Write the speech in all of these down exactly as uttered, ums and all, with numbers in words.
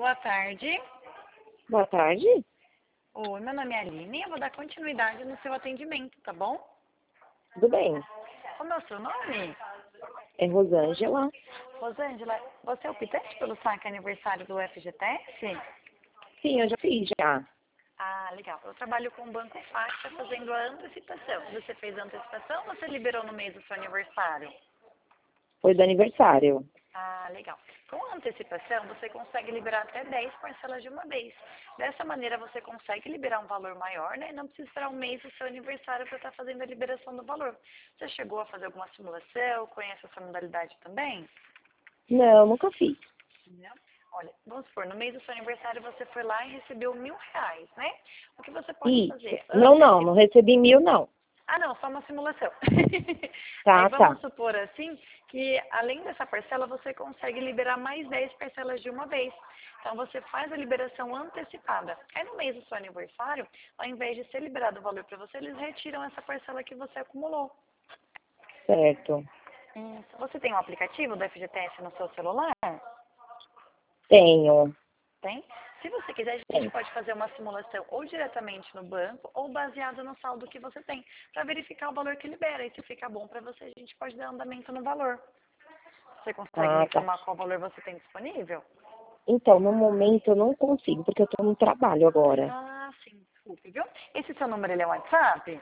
Boa tarde. Boa tarde. Oi, meu nome é Aline e eu vou dar continuidade no seu atendimento, tá bom? Tudo bem? Como é o seu nome? É Rosângela. Rosângela, você é optante pelo saque aniversário do F G T S? Sim, eu já fiz já. Ah, legal. Eu trabalho com o Banco Faixa fazendo a antecipação. Você fez a antecipação ou você liberou no mês do seu aniversário? Foi do aniversário. Ah, legal. Com a antecipação, você consegue liberar até dez parcelas de uma vez. Dessa maneira, você consegue liberar um valor maior, né? Não precisa esperar um mês do seu aniversário para estar fazendo a liberação do valor. Você chegou a fazer alguma simulação? Conhece essa modalidade também? Não, nunca fiz. Não. Olha, vamos supor, no mês do seu aniversário você foi lá e recebeu mil reais, né? O que você pode Isso. fazer? Não, não, Anteci... não recebi mil, não. Ah, não, só uma simulação. Aí Tá, vamos tá. supor assim que além dessa parcela você consegue liberar mais dez parcelas de uma vez. Então você faz a liberação antecipada. Aí no mês do seu aniversário, ao invés de ser liberado o valor para você, eles retiram essa parcela que você acumulou. Certo. Isso. Você tem um aplicativo do F G T S no seu celular? Tenho. Tem? Se você quiser, a gente Tenho. pode fazer uma simulação ou diretamente no banco ou baseado no saldo que você tem, para verificar o valor que libera. E se ficar bom para você, a gente pode dar andamento no valor. Você consegue me Ah, tá. informar qual valor você tem disponível? Então, no momento eu não consigo, porque eu tô no trabalho agora. Ah, sim, desculpe, viu? Esse seu número, ele é WhatsApp?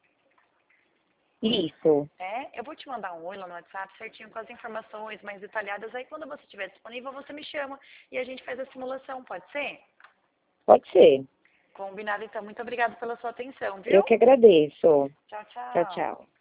Isso. É, eu vou te mandar um oi lá no WhatsApp certinho com as informações mais detalhadas. Aí quando você estiver disponível, você me chama e a gente faz a simulação, pode ser? Pode ser. Combinado, então. Muito obrigada pela sua atenção, Eu viu? que agradeço. Tchau, Tchau, tchau. tchau.